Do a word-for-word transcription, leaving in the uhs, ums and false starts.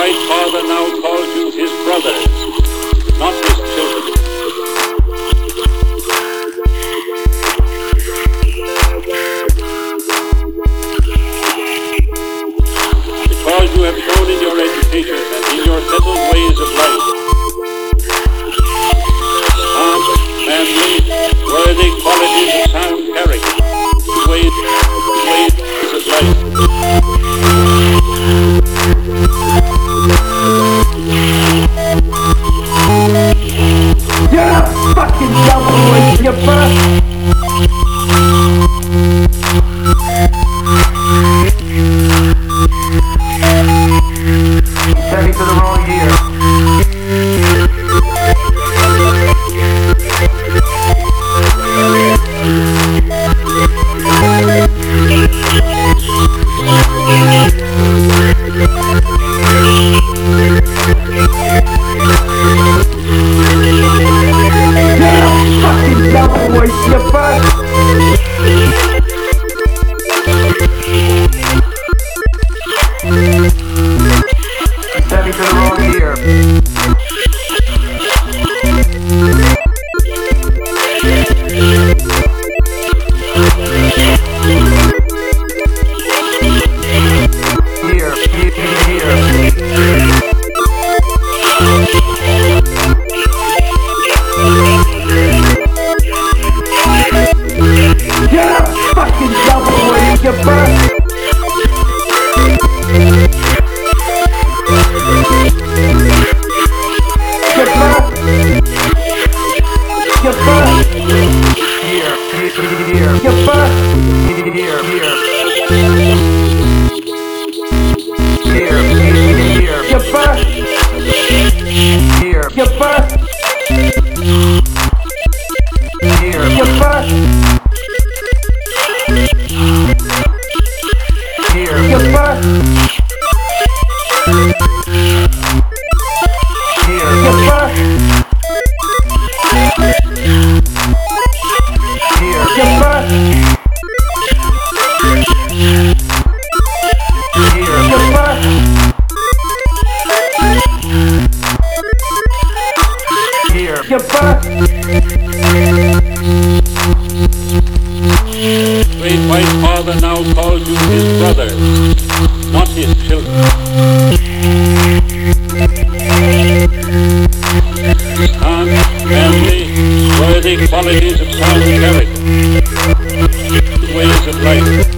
White Father now calls you his brothers, not his children. Because you have shown in your education and in your settled ways of life, sound, manly, worthy qualities of sound character, ways, ways of life. You're a fucking devil with your birth. Send me to the wrong year. Great White Father now calls you his brothers, not his children. Sound, manly, worthy qualities of sound character, ways of life.